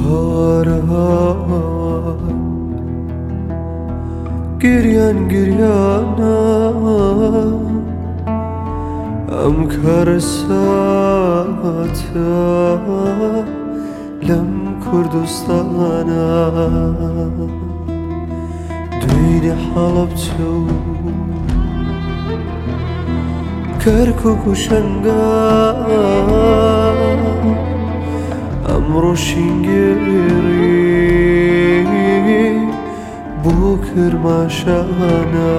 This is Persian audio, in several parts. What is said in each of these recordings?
گریانا ام کارساتا لم کردستانا دوینی حالبتو کرکک و شنگا امرو شینگیری بو کرماشانا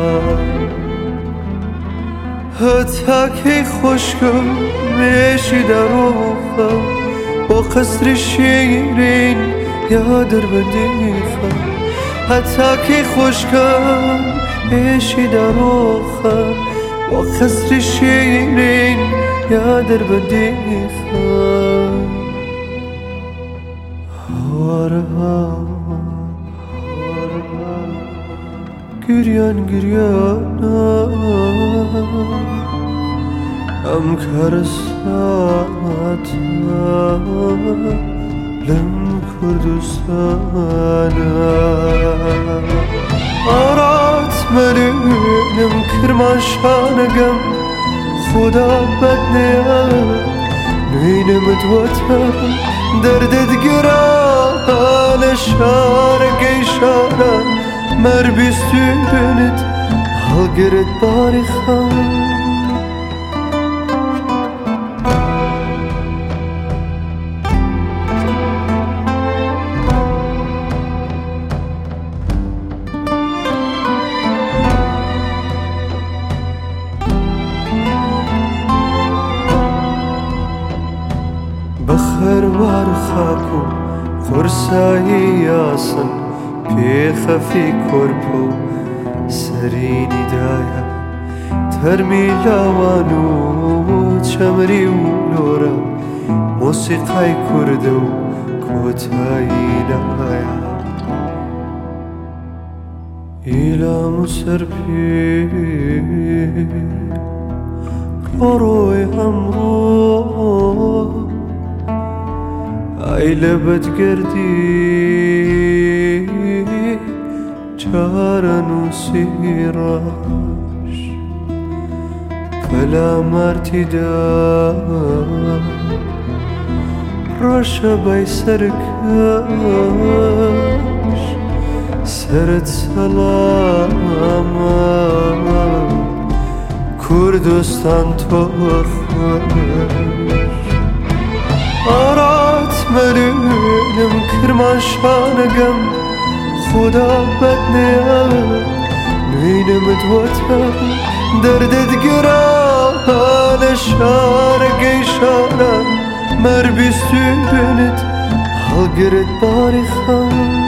حتی که خوشگم میشی دروخا با قصر شیرین یادر بدیخا حتی که خوشگم میشی دروخا با قصر شیرین یادر بدیخا گریانا ام کارساتا لم کردستانا آرات ملونم کرماشانگم خدا بد نیا نینم دوتا دردت گران شار گیشانا مر بیستو بنت حال گرد باری خان بخر وار خاکو خورسایی یاسن پیخفی کرپو سرینی دایا ترمی لاوانو چمری و لورا موسیقای کردو کوتایی نایا ایلام سرپی کاروی همرو ای لبت گردی چارن و سیراش فلا مرتدا راش بای سرکش سرت سلام کردستان تو خوش آرات ملونم کرماشانگم خدا بد نیا نینم دوتا دردت گران شار گیشانا مر بیستو بنت حال گرد باری خان